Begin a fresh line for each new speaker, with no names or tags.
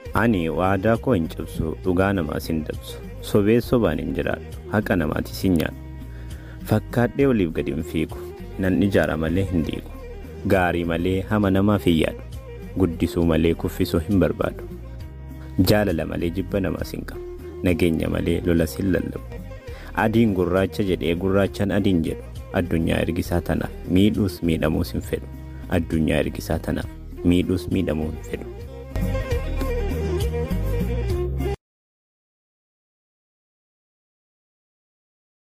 Ani waadaa koo hin cabsu, dhugaa namaas hin dabsu. Sobee sobaan hin jiraadhu, haqa namaatis hin nyaadhu. Fakkaadhee oliif gadi hin fiigu, nan ijaara malee hin diigu. Gaarii malee hama namaaf hin yaadu, guddisuu malee kuffisuu hin barbaadu. Jaalala malee jibba namaas hin qabu, nageenya malee lolas hin lallabu. Adiin gurraacha jedhee gurraachaan adiin jedhu, addunyaa ergisaa tanaaf miidhuus miidhamuus hin fedhu. Addunyaa ergisaa tanaaf miidhuus miidhamuu hin fedhu.